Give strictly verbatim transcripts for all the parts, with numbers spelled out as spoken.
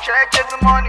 check the money.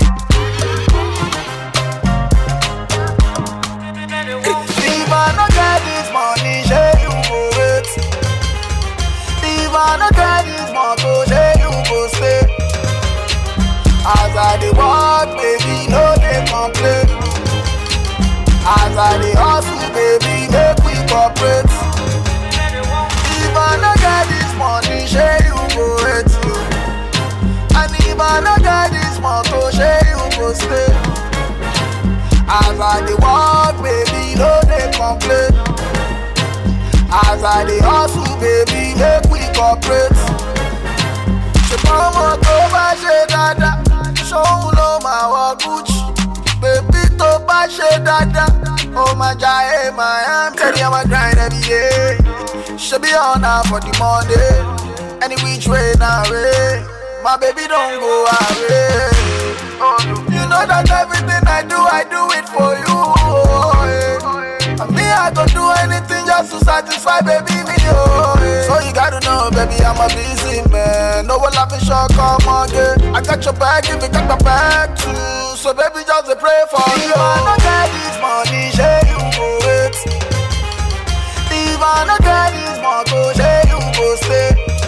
If I no get this money, say you go wait. If I no get this money, say you go stay. As I dey work, baby, no dey complain. As I dey hustle, baby, make we cooperate. If I no get this money, say you go wait you. And if I no get this money, say you go stay. As I dey work, baby, no dey complain. As I dey hustle, baby, make we cooperate. Ṣé mọ́mọ́ tó bá ṣe dáadáa, ṣóun ló máa wọ Gucci. Baby tó bá ṣe dáadáa, ó máa jayé Miami. Tell you I'm a grind every day. She be on her for the Monday. Any which way now, way. My baby don't go away. Oh, you know that everything I do, I do it for you. Oh, yeah. And me, I go do anything just to satisfy baby me. Oh, yeah. So you gotta know, baby, I'm a busy man. No one laughing short, come on, yeah. I got your back if you got my back too. So baby, just a pray for you. If I no get this money, say you go wait. If I no get this money, say you go stay.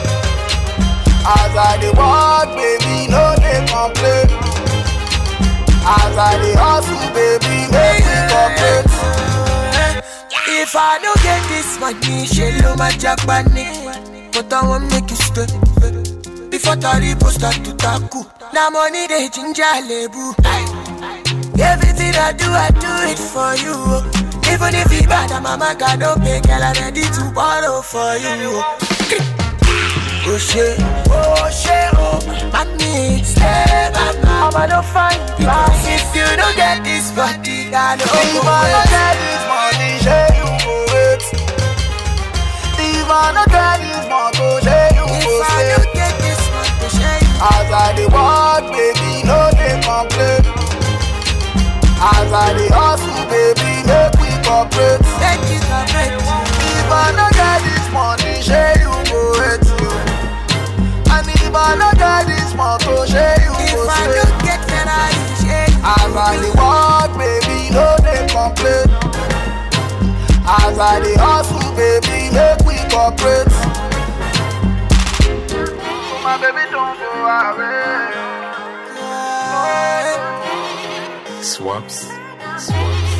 As I dey walk, baby, no dey complain. As I dey hustle, baby, make me cooperate. If I don't get this money, she lo my Japanese. But I won't make you stay. Before Taribo start to tackle, now money they ginger lebu. Everything I do, I do it for you. Even if it's bad, I'm a man, God don't pay, girl, I'm ready to borrow for you. Oh shit, oh shit, oh mommy, stay back now. I'ma don't find because if you don't get this body, I don't If I no get this money, say you go wait. If I no get this money, say you go If I stay. don't get this money, say you As I dey work, baby, no dey complain. As I dey hustle, baby, make we cooperate. take it a break. If I no get this money, say you go wait you. And if I no get this money, say you If go I stay. don't get Ferrari, say you As I dey work, baby, no dey complain. As I dey hustle, baby, make we cooperate. So my baby don't go away. Swaps. Swaps.